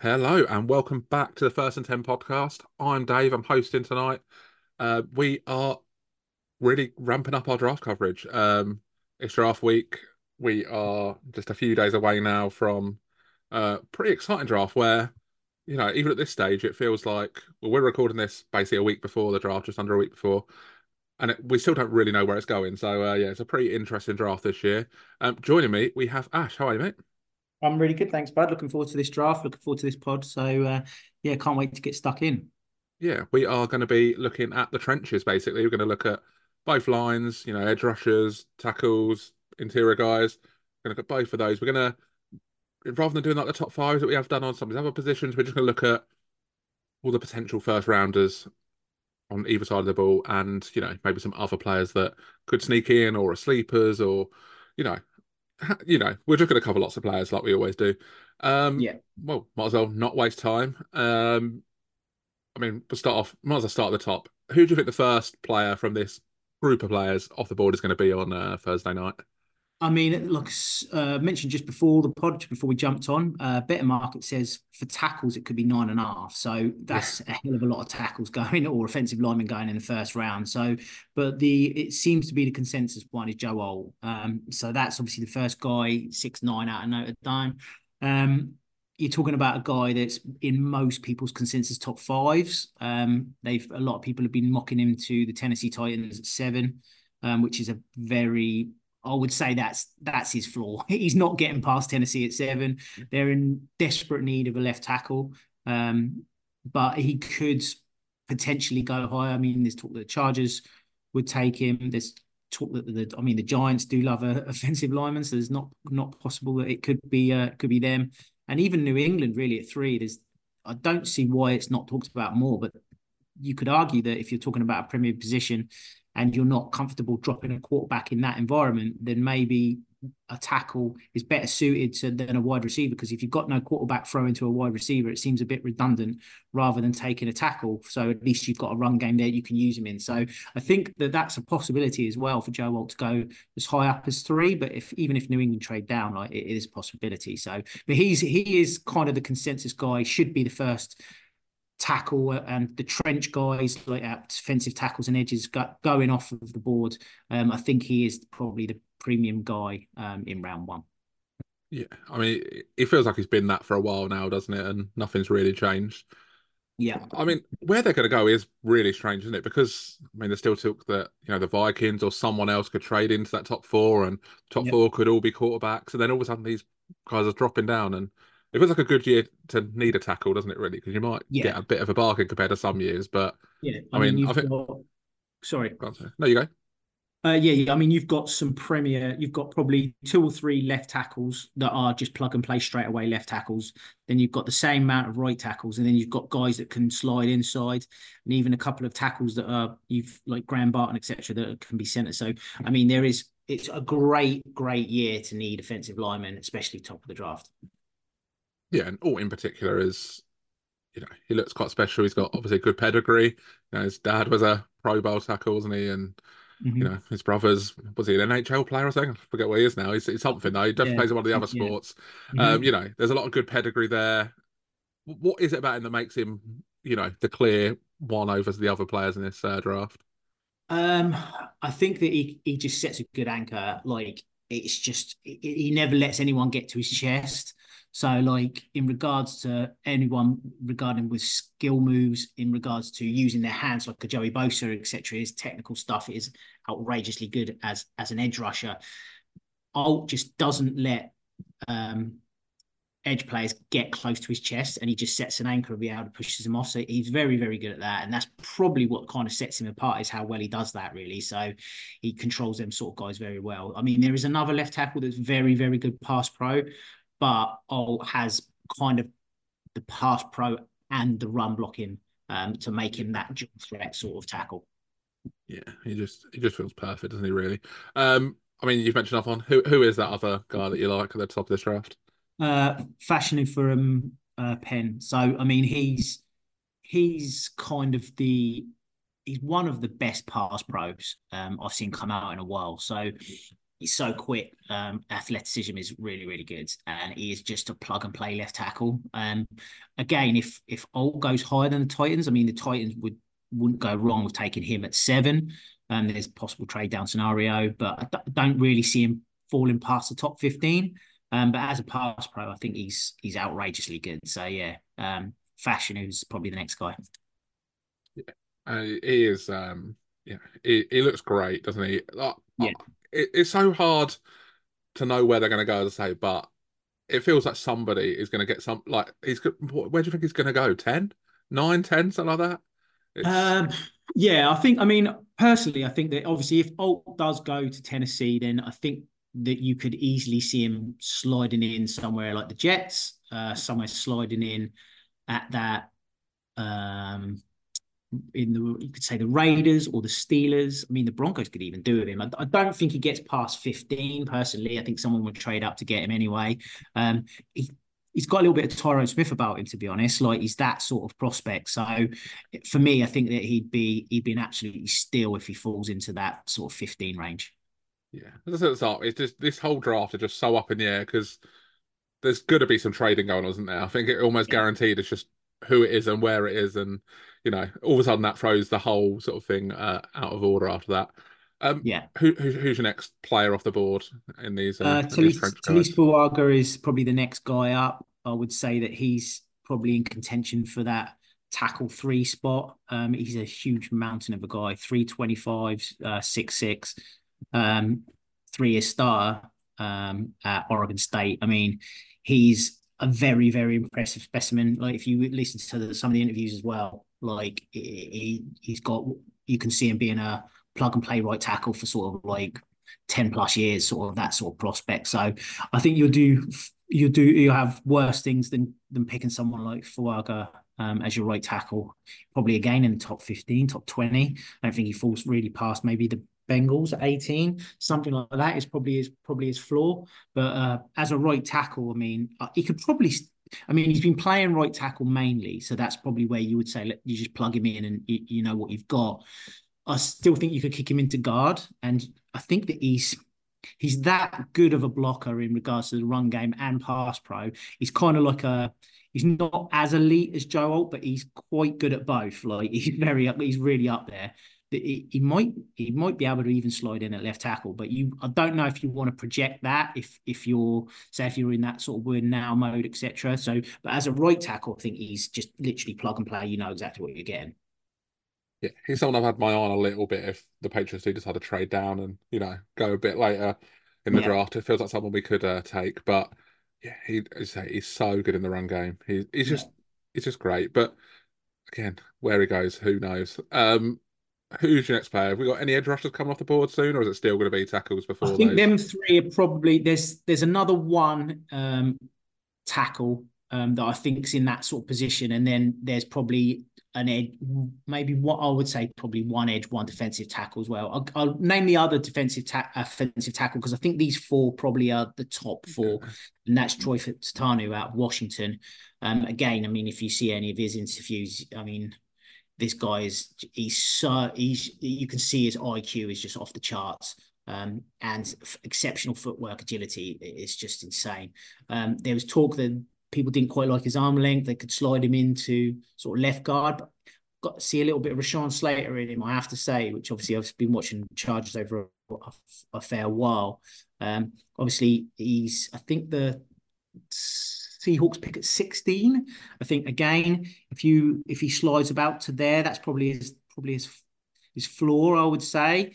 Hello and welcome back to the First and Ten podcast. I'm Dave. I'm hosting tonight. We are really ramping up our draft coverage. It's draft week. We are just a few days away now from pretty exciting draft where, even at this stage, it feels like we're recording this basically a week before the draft, just under a week before, and we still don't really know where it's going. So yeah, it's a pretty interesting draft this year. Joining me, we have Ash. How are you, mate? I'm really good, thanks, bud. Looking forward to this draft. Looking forward to this pod. Yeah, can't wait to get stuck in. Yeah, we are going to be looking at the trenches basically. We're going to look at both lines, edge rushers, tackles, interior guys. We're going to look at both of those. We're going to, rather than doing like the top fives that we have done on some of these other positions, we're just going to look at all the potential first rounders on either side of the ball and, maybe some other players that could sneak in or are sleepers or, you know, we're just going to cover lots of players like we always do. Um, Yeah. well, might as well not waste time. We'll start off, might as well start at the top. Who do you think the first player from this group of players off the board is going to be on Thursday night? I mean, look, mentioned just before the pod, just before we jumped on, Better Market says for tackles it could be 9.5. So Yeah, that's a hell of a lot of tackles going or offensive linemen going in the first round. But it seems to be the consensus one is Joe Alt. So that's obviously the first guy, 6'9" out of Notre Dame. Um, you're talking about a guy that's in most people's consensus top fives. A lot of people have been mocking him to the Tennessee Titans at 7, which is a very I would say that's his flaw. He's not getting past Tennessee at 7. They're in desperate need of a left tackle, but he could potentially go higher. I mean, there's talk that the Chargers would take him. There's talk that the Giants do love a offensive lineman, so there's not possible that it could be them. And even New England really at 3. I don't see why it's not talked about more, but you could argue that if you're talking about a premier position and you're not comfortable dropping a quarterback in that environment, then maybe a tackle is better than a wide receiver. Because if you've got no quarterback throwing to a wide receiver, it seems a bit redundant rather than taking a tackle. So at least you've got a run game there you can use him in. So I think that that's a possibility as well for Joe Alt to go as high up as 3. But even if New England trade down, like it is a possibility. But he is kind of the consensus guy. Should be the first tackle, and the trench guys like defensive tackles and edges going off of the board. I think he is probably the premium guy in round 1. yeah. It feels like he's been that for a while now, doesn't it? And nothing's really changed. Yeah, Where they're going to go is really strange, isn't it? Because there's still talk that the Vikings or someone else could trade into that top four, and top yeah, four could all be quarterbacks, and then all of a sudden these guys are dropping down, and it feels like a good year to need a tackle, doesn't it? Really, because you might yeah, get a bit of a bargain compared to some years, but yeah. I mean, I you've think. got sorry. Go on, sorry. No, you go. Yeah. I mean, you've got some premier. You've got probably 2 or 3 left tackles that are just plug and play straight away left tackles. Then you've got the same amount of right tackles, and then you've got guys that can slide inside, and even a couple of tackles that are you've like Graham Barton, etc., that can be centre. So I mean, it's a great year to need offensive linemen, especially top of the draft. Yeah, and Alt in particular is, he looks quite special. He's got obviously a good pedigree. His dad was a Pro Bowl tackle, wasn't he? And Mm-hmm. his brother's, was he an NHL player or something? I forget what he is now. He's something though. He definitely Yeah, plays in one of the other yeah. sports. Mm-hmm. There's a lot of good pedigree there. What is it about him that makes him, the clear one over the other players in this draft? Um, I think that he just sets a good anchor. Like it's just he never lets anyone get to his chest. So like in regards to anyone regarding with skill moves, in regards to using their hands like a Joey Bosa, etc., his technical stuff is outrageously good as an edge rusher. Alt just doesn't let um edge players get close to his chest, and he just sets an anchor and be able to push him off. So he's very good at that. And that's probably what kind of sets him apart is how well he does that, really. So he controls them sort of guys very well. I mean, there is another left tackle that's very good pass pro, but has kind of the pass pro and the run blocking to make him that dual threat sort of tackle. Yeah, he just feels perfect, doesn't he? Really. You've mentioned off on who is that other guy that you like at the top of this draft? Fashioning for Penn. So I mean, he's kind of he's one of the best pass pros I've seen come out in a while. So he's so quick. Athleticism is really, really good, and he is just a plug and play left tackle. Again, if Old goes higher than the Titans, I mean, the Titans wouldn't go wrong with taking him at 7. There's a possible trade down scenario, but I don't really see him falling past the top 15. But as a pass pro, I think he's outrageously good. So yeah, Fashion, who's probably the next guy. He is, yeah, he looks great, doesn't he? Yeah. It's so hard to know where they're going to go, as I say, but it feels like somebody is going to get some, like, where do you think he's going to go? 10, 9, 10, something like that? It's, Um, yeah, I mean, personally, I think that obviously if Alt does go to Tennessee, then I think that you could easily see him sliding in somewhere like the Jets, somewhere sliding in at that in the you could say the Raiders or the Steelers. I mean, the Broncos could even do with him. I don't think he gets past 15 personally. I think someone would trade up to get him anyway. Um, he, he's got a little bit of Tyrone Smith about him, to be honest. Like he's that sort of prospect. So for me, I think that he'd be an absolutely steal if he falls into that sort of 15 range. yeah, as I said, it's just this whole draft is just so up in the air because there's going to be some trading going on, isn't there? I think it almost Yeah. guaranteed it's just who it is and where it is, and all of a sudden that throws the whole sort of thing out of order after that. Yeah. Who's your next player off the board in these trench Talise guys? Fuaga is probably the next guy up. I would say that he's probably in contention for that tackle 3 spot. He's a huge mountain of a guy, 325, 6'6", 3-year star at Oregon State. I mean, he's a very, very impressive specimen. Like if you listen to some of the interviews as well, like he's got, you can see him being a plug and play right tackle for sort of like 10 plus years, sort of that sort of prospect. So I think you'll have worse things than picking someone like Fuaga as your right tackle. Probably again in the top 15, top 20. I don't think he falls really past maybe the Bengals at 18, something like that is probably his floor. But as a right tackle, I mean, he could probably. I mean, he's been playing right tackle mainly, so that's probably where you would say you just plug him in and you know what you've got. I still think you could kick him into guard, and I think that he's that good of a blocker in regards to the run game and pass pro. He's kind of like he's not as elite as Joe Alt, but he's quite good at both. Like he's really up there. He might be able to even slide in at left tackle, but I don't know if you want to project that if you're in that sort of win now mode, etc. So, but as a right tackle, I think he's just literally plug and play. You know exactly what you're getting. Yeah, he's someone I've had my eye on a little bit. If the Patriots do decide to trade down and go a bit later in the Yeah, draft, it feels like someone we could take. But yeah, he's so good in the run game. yeah. He's just great. But again, where he goes, who knows? Who's your next player? Have we got any edge rushers coming off the board soon, or is it still going to be tackles I before think those? them three are probably there's another one tackle that I think's in that sort of position, and then there's probably an edge, maybe what I would say probably one edge, one defensive tackle as well. I'll name the other offensive tackle because I think these 4 probably are the top 4, and that's Troy Fautanu out of Washington. Again, I mean, if you see any of his interviews, I mean, this guy he's you can see his IQ is just off the charts. And exceptional footwork agility is just insane. There was talk that people didn't quite like his arm length. They could slide him into sort of left guard, but got to see a little bit of Rashawn Slater in him, I have to say, which obviously I've been watching Chargers over a fair while. Obviously, I think the Seahawks pick at 16. I think again, if he slides about to there, that's probably his floor, I would say.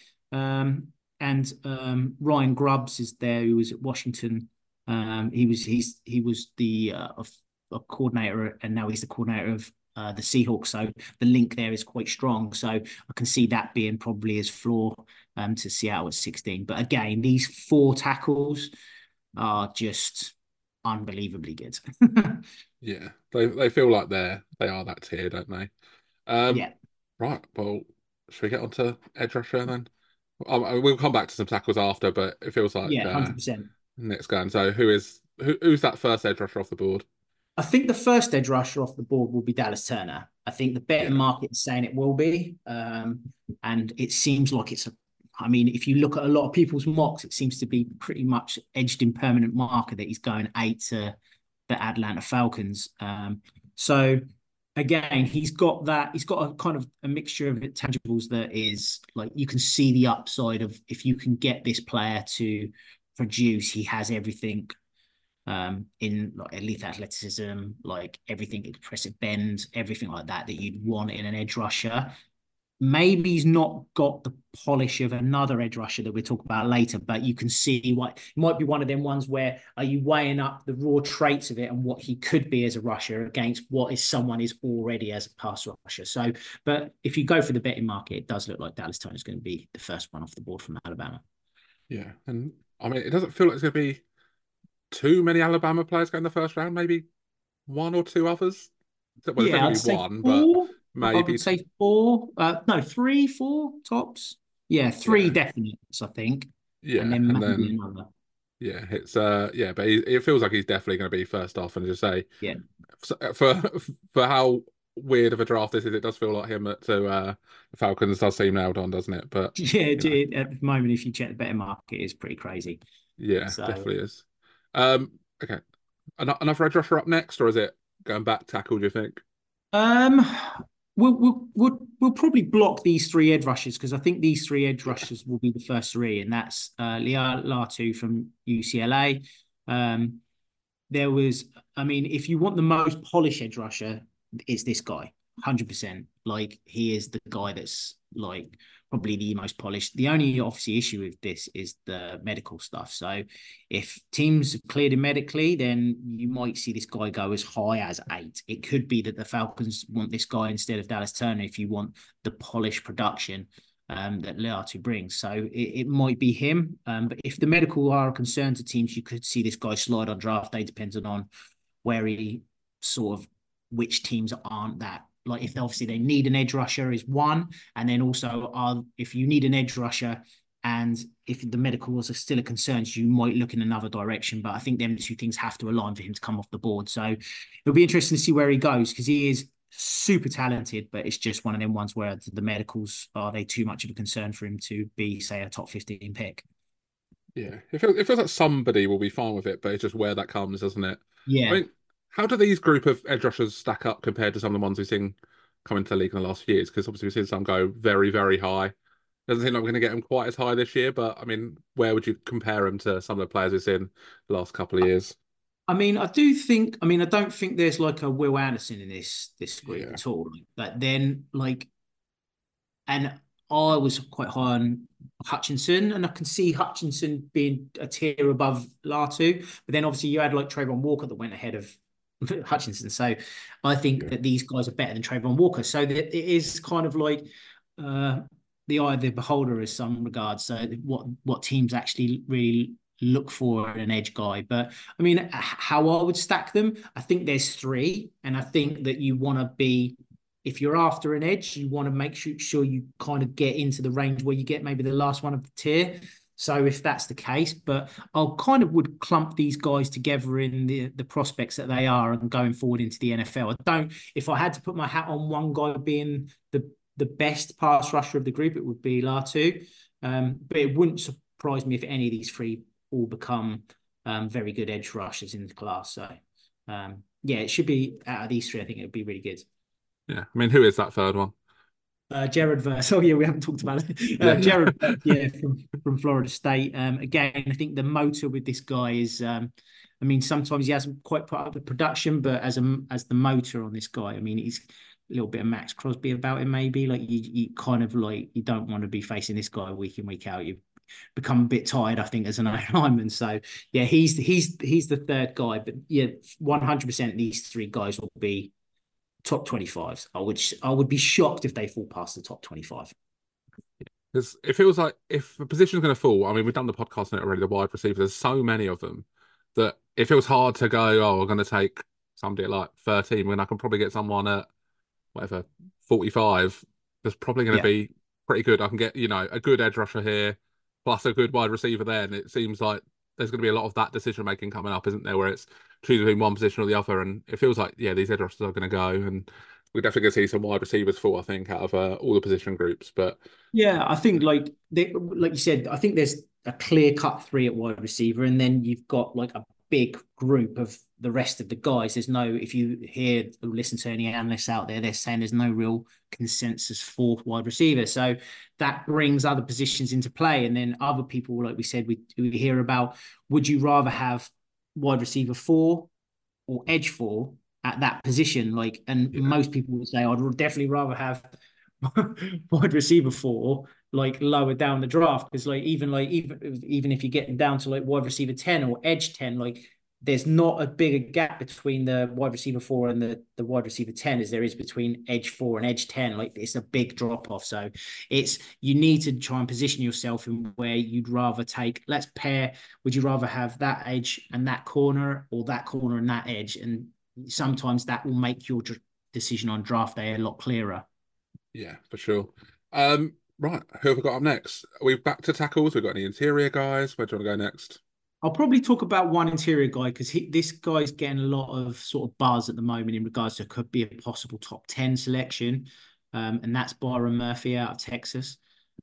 And Ryan Grubbs is there, who was at Washington. He was the a coordinator, and now he's the coordinator of the Seahawks. So the link there is quite strong. So I can see that being probably his floor to Seattle at 16. But again, these 4 tackles are just unbelievably good. Yeah, they feel like they are that tier, don't they? Um, Yeah, right. Well, should we get on to edge rusher then? We'll come back to some tackles after, but it feels like yeah, 100%. next going. So who's that first edge rusher off the board? I think the first edge rusher off the board will be Dallas Turner. I think the betting Yeah, market is saying it will be, and it seems like it's I mean, if you look at a lot of people's mocks, it seems to be pretty much edged in permanent marker that he's going 8 to the Atlanta Falcons. So again, he's got that. He's got a kind of a mixture of intangibles that is like you can see the upside of if you can get this player to produce. He has everything in like elite athleticism, like everything, expressive bend, everything like that that you'd want in an edge rusher. Maybe he's not got the polish of another edge rusher that we'll talk about later, but you can see what it might be one of them ones where are you weighing up the raw traits of it and what he could be as a rusher against what is someone is already as a pass rusher. So, but if you go for the betting market, it does look like Dallas Turner is going to be the first one off the board from Alabama. Yeah, and I mean, it doesn't feel like there's going to be too many Alabama players going in the first round. Maybe one or two others. Well, there's Yeah, going I'd to be say one, but four. I maybe would say four. No, three, four tops. Yeah, three yeah, definites, I think, and yeah, then and maybe then another. yeah, it's yeah, but it feels like he's definitely going to be first off. And just say Yeah. for for how weird of a draft this is, it does feel like him to the Falcons does seem nailed on, doesn't it? But Yeah, you know, at the moment, if you check the betting market, it's pretty crazy. yeah, So, definitely is. Okay, another edge rusher up next, or is it going back tackle? Do you think? um, we'll probably block these three edge rushers because I think these three edge Yeah, rushers will be the first three, and that's Leah Latu from UCLA. Um, there was, I mean, if you want the most polished edge rusher, it's this guy, 100%. Like he is the guy that's like probably the most polished. The only obviously issue with this is the medical stuff. So if teams have cleared him medically, then you might see this guy go as high as 8. It could be that the Falcons want this guy instead of Dallas Turner if you want the polished production that Leatu brings. So it might be him. But if the medical are a concern to teams, you could see this guy slide on draft day, depending on where he sort of which teams aren't that. Like if obviously they need an edge rusher is one, and then also if you need an edge rusher and if the medicals are still a concern, you might look in another direction. But I think them two things have to align for him to come off the board. So it'll be interesting to see where he goes because he is super talented, but it's just one of them ones where the medicals are they too much of a concern for him to be, say, a top 15 pick. yeah. It feels like somebody will be fine with it, but it's just where that comes, doesn't it? I Yeah. mean, how do these group of edge rushers stack up compared to some of the ones we've seen come into the league in the last few years? Because obviously we've seen some go very, very high. Doesn't seem like we're going to get them quite as high this year, but I mean, where would you compare them to some of the players we've seen the last couple of years? I mean, I do think. I mean, I don't think there's like a Will Anderson in this group Yeah, at all. But then, like, and I was quite high on Hutchinson, and I can see Hutchinson being a tier above Latu. But then, obviously, you had like Trayvon Walker that went ahead of Hutchinson. So, I think yeah, that these guys are better than Trayvon Walker. So that it is kind of like uh, the eye of the beholder in some regards. So, what teams actually really look for in an edge guy. But I mean, how I would stack them, I think there's three, and I think that you want to be if you're after an edge, you want to make sure you kind of get into the range where you get maybe the last one of the tier. So if that's the case, but I'll kind of would clump these guys together in the prospects that they are and going forward into the NFL. I don't, if I had to put my hat on one guy being the best pass rusher of the group, it would be Latu. But it wouldn't surprise me if any of these three all become very good edge rushers in the class. So yeah, it should be out of these three. I think it would be really good. yeah. I mean, who is that third one? Jared Verse. Oh yeah, we haven't talked about it. Yeah, Jared yeah, Verse, yeah, from Florida State. Again, I think the motor with this guy is. I mean, sometimes he hasn't quite put up the production, but as the motor on this guy, I mean, he's a little bit of Max Crosby about him. Maybe like you kind of like you don't want to be facing this guy week in week out. You become a bit tired, I think, as an lineman. So yeah, he's the third guy. But yeah, 100% these three guys will be top 25s. I would be shocked if they fall past the top 25. because it feels like if a position's going to fall, I mean, we've done the podcast on it already, the wide receiver, there's so many of them that it feels hard to go, oh, we're going to take somebody at like 13 when I can probably get someone at whatever, 45. That's probably going to Yeah. be pretty good. I can get, a good edge rusher here, plus a good wide receiver there. And it seems like there's going to be a lot of that decision making coming up, isn't there? Where it's choosing between one position or the other. And it feels like, yeah, these edge rushers are going to go. And we're definitely going to see some wide receivers fall, I think, out of all the position groups. But Yeah, I think like you said, I think there's a clear cut three at wide receiver, and then you've got like a big group of the rest of the guys. There's no, if you hear or listen to any analysts out there, they're saying there's no real consensus for wide receiver. So that brings other positions into play, and then other people, like we said, we hear about. Would you rather have wide receiver four or edge four at that position? Like, and yeah, most people would say I'd definitely rather have wide receiver four like lower down the draft, because even if you're getting down to like wide receiver 10 or edge 10, like there's not a bigger gap between the wide receiver four and the wide receiver 10 as there is between edge four and edge 10. Like it's a big drop off. So it's, you need to try and position yourself in where you'd rather take, let's pair, would you rather have that edge and that corner, or that corner and that edge? And sometimes that will make your decision on draft day a lot clearer. yeah, for sure. Right, who have we got up next? Are we back to tackles? We've got any interior guys? Where do you want to go next? I'll probably talk about one interior guy because this guy's getting a lot of sort of buzz at the moment in regards to could be a possible top 10 selection. And that's Byron Murphy out of Texas.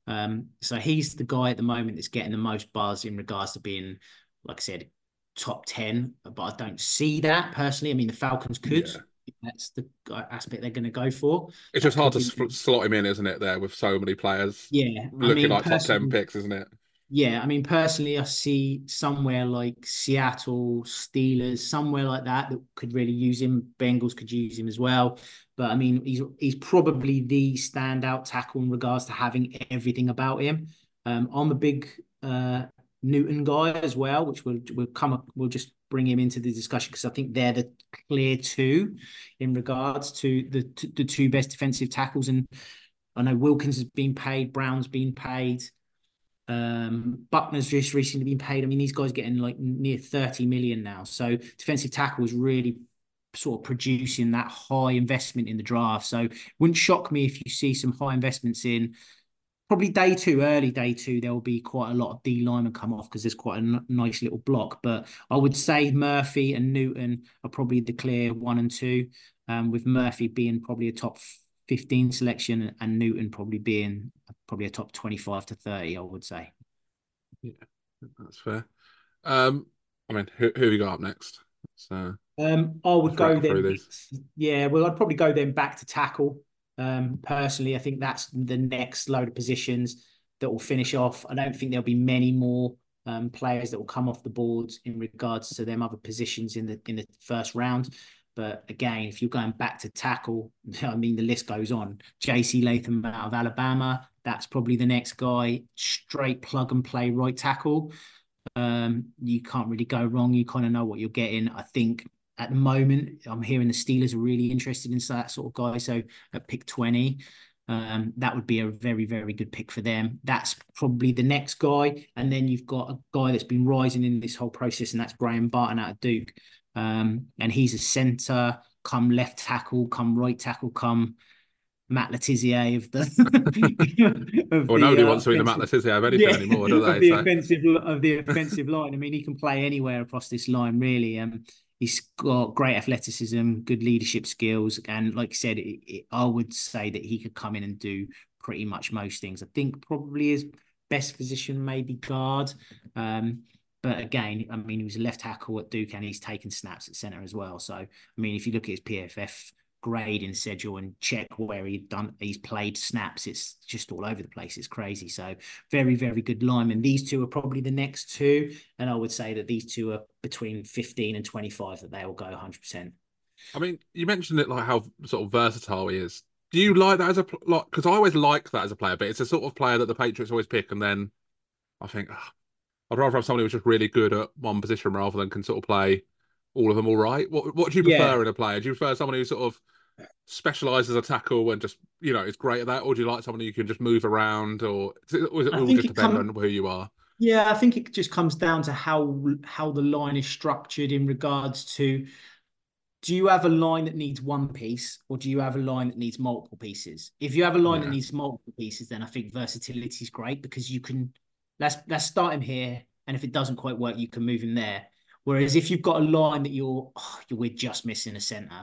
So he's the guy at the moment that's getting the most buzz in regards to being, like I said, top 10. But I don't see that personally. I mean, the Falcons could. Yeah, That's the aspect they're going to go for. it's just That hard could to be. slot him in, isn't it? There with so many players Yeah. I looking mean, like top 10 personally, picks, isn't it? yeah, I mean, personally, I see somewhere like Seattle, Steelers, somewhere like that that could really use him. Bengals could use him as well. But I mean, he's probably the standout tackle in regards to having everything about him. I'm a big Newton guy as well, which we'll just bring him into the discussion because I think they're the clear two in regards to the two best defensive tackles. And I know Wilkins has been paid, Brown's been paid. Buckner's just recently been paid. I mean, these guys getting like near 30 million now. So defensive tackle is really sort of producing that high investment in the draft. So wouldn't shock me if you see some high investments in probably day two, early day two. There will be quite a lot of D linemen come off because there's quite a nice little block. But I would say Murphy and Newton are probably the clear one and two, with Murphy being probably a top 15 selection and Newton probably being probably a top 25 to 30, I would say. Yeah, that's fair. Um, I mean, who have you got up next? So I would let's go rattle through then. these. Yeah, well, I'd probably go then back to tackle. Personally, I think that's the next load of positions that will finish off. I don't think there'll be many more players that will come off the board in regards to them other positions in the first round. But again, if you're going back to tackle, I mean, the list goes on. J.C. Latham out of Alabama, that's probably the next guy. Straight plug and play right tackle. You can't really go wrong. You kind of know what you're getting. I think at the moment, I'm hearing the Steelers are really interested in that sort of guy. So at pick 20, that would be a very, very good pick for them. That's probably the next guy. And then you've got a guy that's been rising in this whole process, and that's Brian Barton out of Duke. And he's a center, come left tackle, come right tackle, come Matt Letizia of the of Well, the nobody wants to be the Matt offensive, Letizia of anything yeah, anymore, do of they? the So offensive line. I mean, he can play anywhere across this line, really. He's got great athleticism, good leadership skills, and like I said, I would say that he could come in and do pretty much most things. I think probably his best position maybe guard. But again, I mean, he was a left tackle at Duke and he's taken snaps at center as well. So, I mean, if you look at his PFF grading schedule and check where he's played snaps, it's just all over the place. It's crazy. So very, very good linemen. These two are probably the next two. And I would say that these two are between 15 and 25 that they will go 100%. I mean, you mentioned it like how sort of versatile he is. Do you like that as a like? Because I always like that as a player, but it's a sort of player that the Patriots always pick, and then I think I'd rather have somebody who's just really good at one position rather than can sort of play all of them all right. What do you Yeah, prefer in a player? Do you prefer someone who sort of specializes a tackle and just is great at that, or do you like someone who can just move around, or does it I all think just it depend on come. who you are? Yeah, I think it just comes down to how the line is structured in regards to, do you have a line that needs one piece or do you have a line that needs multiple pieces? If you have a line that Yeah, needs multiple pieces, then I think versatility is great because you can, let's start him here, and if it doesn't quite work, you can move him there. Whereas if you've got a line that we're just missing a center,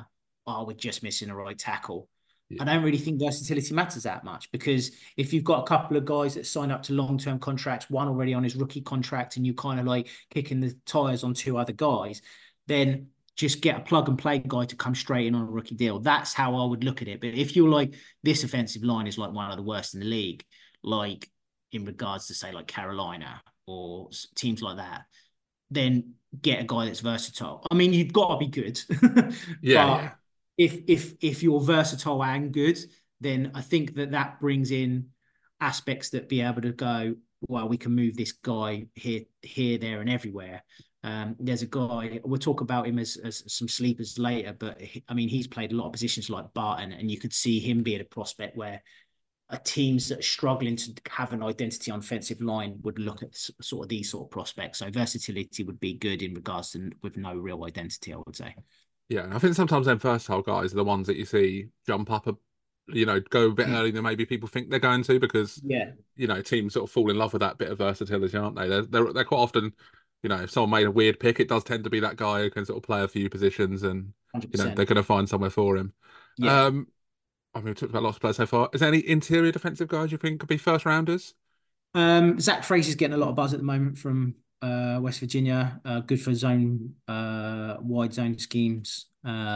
oh, we're just missing a right tackle. I Yeah. don't really think versatility matters that much, because if you've got a couple of guys that signed up to long-term contracts, one already on his rookie contract, and you kind of like kicking the tires on two other guys, then just get a plug and play guy to come straight in on a rookie deal. That's how I would look at it. But if you're like, this offensive line is like one of the worst in the league, like in regards to say like Carolina or teams like that, then get a guy that's versatile. I mean, you've got to be good, Yeah, but yeah. if you're versatile and good, then I think that brings in aspects that be able to go, well, we can move this guy here, there, and everywhere. There's a guy, we'll talk about him as some sleepers later, but I mean, he's played a lot of positions like Barton, and you could see him being a prospect where teams that are struggling to have an identity on offensive line would look at sort of these sort of prospects. So versatility would be good in regards to with no real identity, I would say. Yeah, I think sometimes them versatile guys are the ones that you see jump up go a bit earlier than maybe people think they're going to, because Yeah, teams sort of fall in love with that bit of versatility, aren't they? They're quite often, if someone made a weird pick, it does tend to be that guy who can sort of play a few positions, and 100%. they're going to find somewhere for him. Yeah. Um, I mean, we've talked about lots of players so far. Is there any interior defensive guys you think could be first rounders? Zach Fraser's getting a lot of buzz at the moment from West Virginia. Good for zone, wide zone schemes.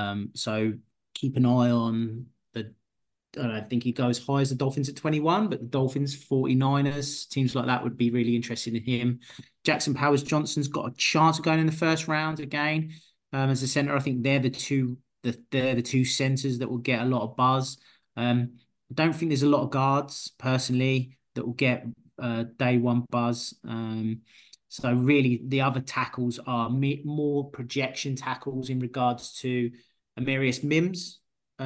So keep an eye on the. I don't think he goes high as the Dolphins at 21, but the Dolphins, 49ers, teams like that would be really interested in him. Jackson Powers Johnson's got a chance of going in the first round again as a center. I think they're the two centers that will get a lot of buzz. I don't think there's a lot of guards personally that will get day one buzz. So really, the other tackles are more projection tackles in regards to Amarius Mims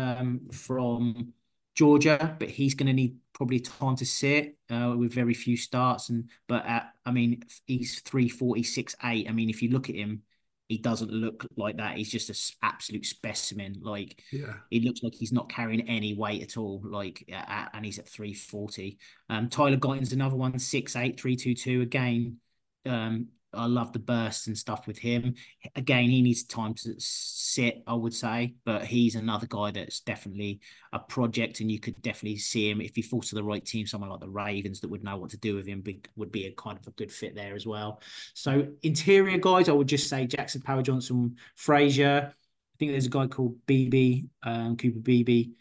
from Georgia, but he's going to need probably time to sit with very few starts. I mean, he's 346.8. I mean, if you look at him, he doesn't look like that. He's just an absolute specimen. Like, Yeah. he looks like he's not carrying any weight at all. Like, and he's at 340. Tyler Guyton's another one, 6'8", 322 again. I love the bursts and stuff with him. Again, he needs time to sit, I would say, but he's another guy that's definitely a project, and you could definitely see him if he falls to the right team. Someone like the Ravens that would know what to do with him would be a kind of a good fit there as well. So interior guys, I would just say Jackson Power Johnson, Frazier. I think there's a guy called BB, Cooper BB,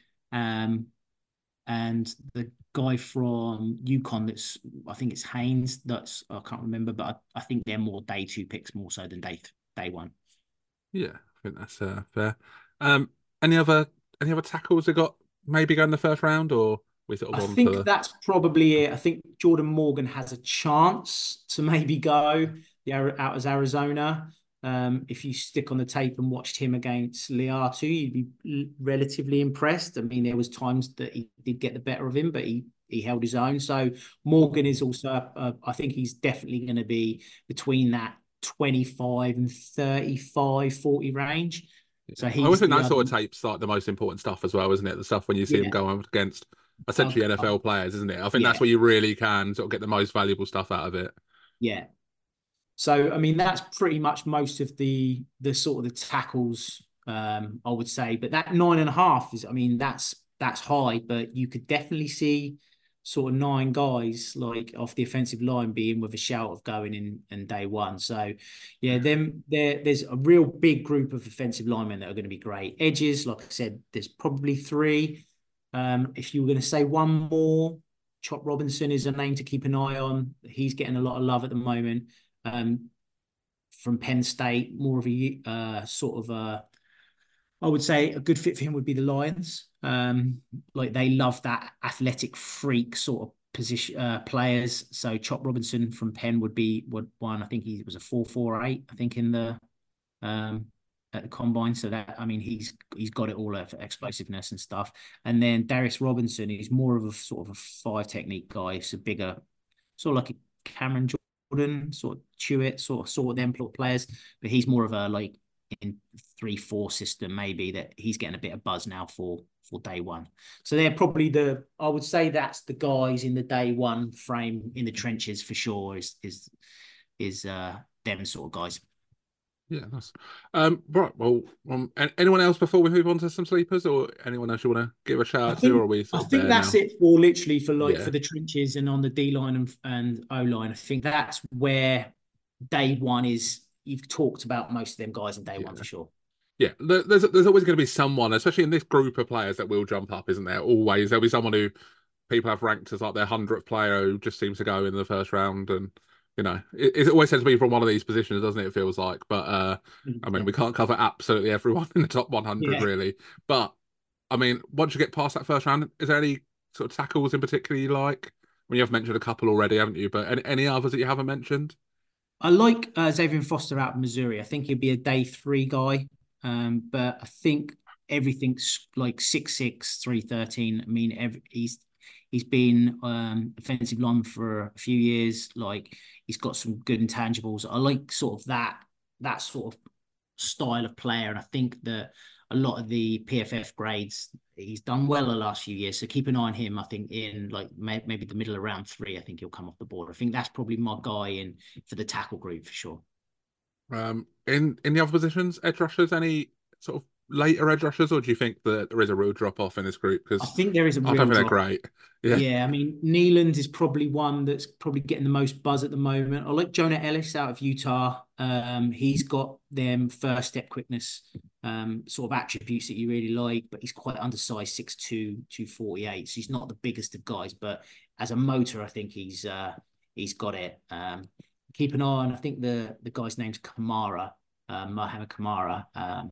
and the guy from Yukon that's, I think it's Haynes. That's, I can't remember, but I think they're more day two picks more so than day one. Yeah, I think that's fair. Um, any other tackles that got maybe go in the first round, or we sort I of on to think that's probably it. I think Jordan Morgan has a chance to maybe go out as Arizona. If you stick on the tape and watched him against Liatu, you'd be relatively impressed. I mean, there was times that he did get the better of him, but he held his own. So Morgan is also, I think he's definitely going to be between that 25 and 35, 40 range. So I always he's think the that other, sort of tape's like the most important stuff as well, isn't it? The stuff when you see them yeah. going up against essentially I've, NFL players, isn't it? I think that's yeah, where you really can sort of get the most valuable stuff out of it. yeah. So I mean that's pretty much most of the sort of the tackles I would say, but that 9.5 is, I mean that's high, but you could definitely see sort of nine guys like off the offensive line being with a shout of going in and day one. So yeah, there's a real big group of offensive linemen that are going to be great. Edges, like I said, there's probably three. If you were going to say one more, Chop Robinson is a name to keep an eye on. He's getting a lot of love at the moment um, from Penn State. More of a sort of a, I would say a good fit for him would be the Lions. Like they love that athletic freak sort of position players. So Chop Robinson from Penn would be one. I think he was a 4.48. I think in the um, at the combine. So that, I mean, he's got it all for explosiveness and stuff. And then Darius Robinson, he's more of a sort of a five technique guy. He's a bigger, sort of like a Cameron Jordan, sort of Chewett, sort of them players. But he's more of a like in 3-4 system, maybe, that he's getting a bit of buzz now for day one. So they're probably I would say that's the guys in the day one frame in the trenches for sure. Is them sort of guys. Yeah, nice. Right. Well, anyone else before we move on to some sleepers, or anyone else you want to give a shout I out to, or are think we I sort of think there that's now? it for literally for Yeah. the trenches and on the D line and O line. I think that's where day one is. You've talked about most of them guys in day one Yeah. for sure. Yeah, there's always going to be someone, especially in this group of players, that will jump up, isn't there? Always there'll be someone who people have ranked as like their 100th player who just seems to go in the first round, and it always tends to be from one of these positions, doesn't it? It feels like, but I mean, we 100%. can't cover absolutely everyone in the top 100 Yeah. really, but I mean, once you get past that first round, is there any sort of tackles in particular you like? I mean, you've mentioned a couple already, haven't you? But any others that you haven't mentioned? I like Xavier Foster out of Missouri. I think he'd be a day three guy. But I think everything's like 6'6", 313. I mean, he's been offensive line for a few years. Like he's got some good intangibles. I like sort of that sort of style of player, and I think that a lot of the PFF grades he's done well the last few years. So keep an eye on him. I think in like maybe the middle of round three, I think he'll come off the board. I think that's probably my guy in for the tackle group for sure. In the other positions, edge rushers, any sort of later edge rushers, or do you think that there is a real drop off in this group? I Because think there is a I don't real think they're drop. great. Yeah, Yeah, I mean, Nealand is probably one that's probably getting the most buzz at the moment. I like Jonah Ellis out of Utah. He's got them first step quickness, sort of attributes that you really like, but he's quite undersized, 6'2", 248. So he's not the biggest of guys, but as a motor, I think he's got it. Keep an eye on, I think the guy's name's Kamara, Mohamed Kamara.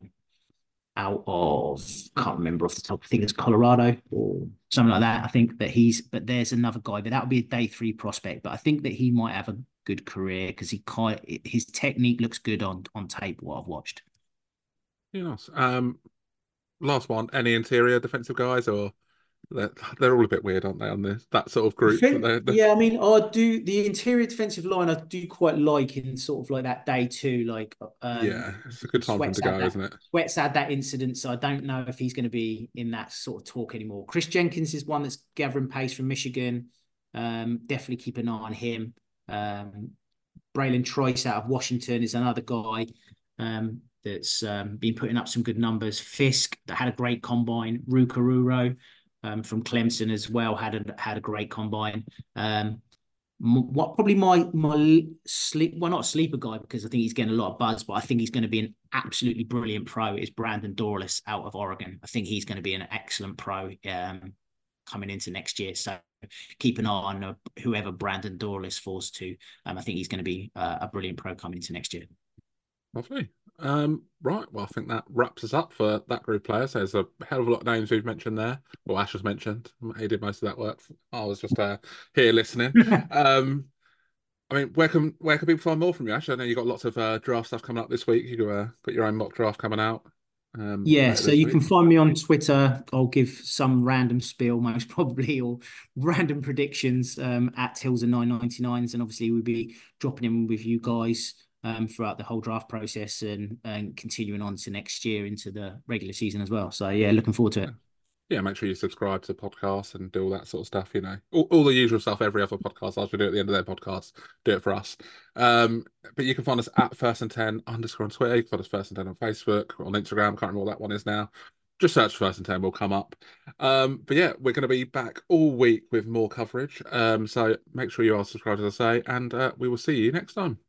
Out of can't remember off the top. I think it's Colorado or something like that. I think that but there's another guy, but that would be a day three prospect. But I think that he might have a good career because his technique looks good on tape. What I've watched. yes. Last one, any interior defensive guys, or they're all a bit weird, aren't they, on this that sort of I group? But think, yeah, I mean, I do the interior defensive line. I do quite like in sort of like that day two. Like, yeah, it's a good time for him to go, isn't it? Sweats had that incident, so I don't know if he's going to be in that sort of talk anymore. Chris Jenkins is one that's gathering pace from Michigan. Definitely keep an eye on him. Braylon Trice out of Washington is another guy that's been putting up some good numbers. Fisk that had a great combine. Rukaruro from Clemson as well had a great combine. What probably my sleep well, not a sleeper guy because I think he's getting a lot of buzz, but I think he's going to be an absolutely brilliant pro is Brandon Dorlus out of Oregon. I think he's going to be an excellent pro coming into next year. So keep an eye on whoever Brandon Dorlus falls to. I think he's going to be a brilliant pro coming into next year. Lovely. Right. Well, I think that wraps us up for that group of players. There's a hell of a lot of names we've mentioned there. Well, Ash has mentioned. He did most of that work. I was just here listening. Um, I mean, where can people find more from you, Ash? I know you got lots of draft stuff coming up this week. You got your own mock draft coming out Yeah, later so this you can week. find me on Twitter. I'll give some random spiel, most probably, or random predictions at Hills and 999s. And obviously, we'll be dropping in with you guys throughout the whole draft process and continuing on to next year into the regular season as well. So, yeah, looking forward to Yeah. it. Yeah, make sure you subscribe to the podcast and do all that sort of stuff. All the usual stuff every other podcast I should do at the end of their podcast. Do it for us. But you can find us at First and 10 underscore on Twitter. You can find us First and 10 on Facebook, on Instagram. Can't remember what that one is now. Just search First and 10, will come up. But yeah, we're going to be back all week with more coverage. So make sure you are subscribed, as I say, and we will see you next time.